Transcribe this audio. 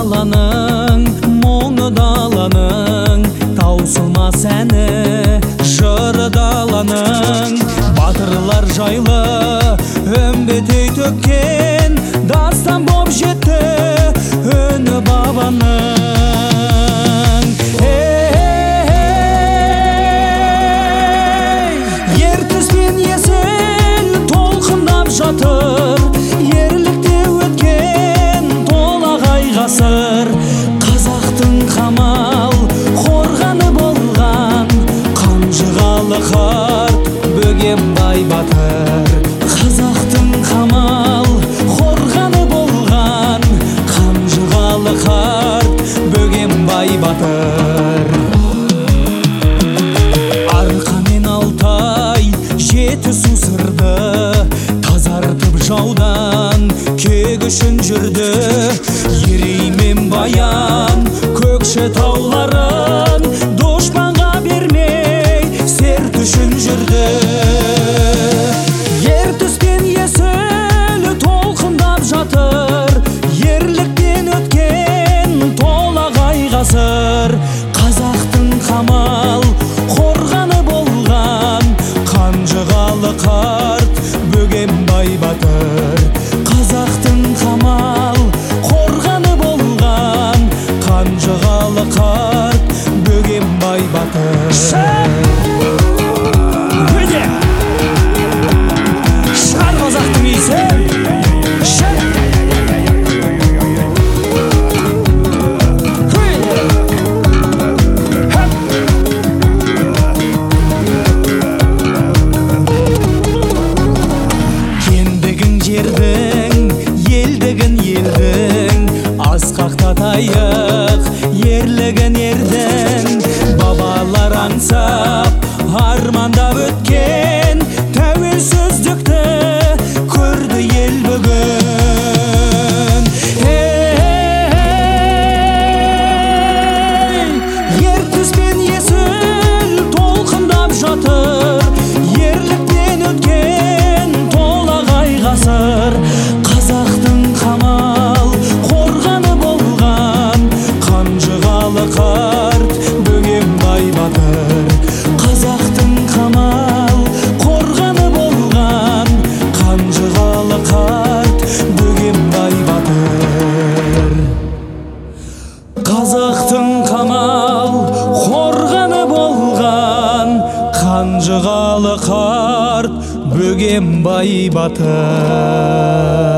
даланың, мұңы даланың, таусылмас әні жыры даланың. Батырлар жайлы үмбетей төккен дастан боп жетті үні бабаның. Ертіспен есіл толқындап жатыр, ерлікте өткен толағай ғасыр. Қазақтың қамал қорғаны болған қанжығалы қарт Бөгембай батыр. Қазақтың қамал қорғаны болған қанжығалы қарт Бөгембай батыр. Арқа мен Алтай жеті су сырды тазартып жаудан кегішін жүрді. Ерей мен Баян Көкшетауларын дұшпанға бермей серт үшін жүрді. Ертіспен есіл толқындап жатыр, ерліктен өткен толағай ғасыр. Қазақтың қамал қорғаны болған қанжығалы қарт Бөгембай батыр. Қазақтың қамал қорғаны болған қанжығалы қарт Бөгембай батыр. Шар қазақтың исі, шар. Кендігін жердің, елдігін елдің, асқақтатайық ерлігін ердің. Бабалар аңсап армандап өткен тәуелсіздікті көрді ел бүгін. Ертіспен есіл толқындап жатыр, ерліктен өткен толағай ғасыр. Қазақтың қамал қорғаны болған қанжығалы қарт Бөгембай батыр. Қазақтың қамал қорғаны болған қанжығалы қарт Бөгембай батыр. Қазақтың қамал қорғаны болған қанжығалы қарт Бөгембай батыр.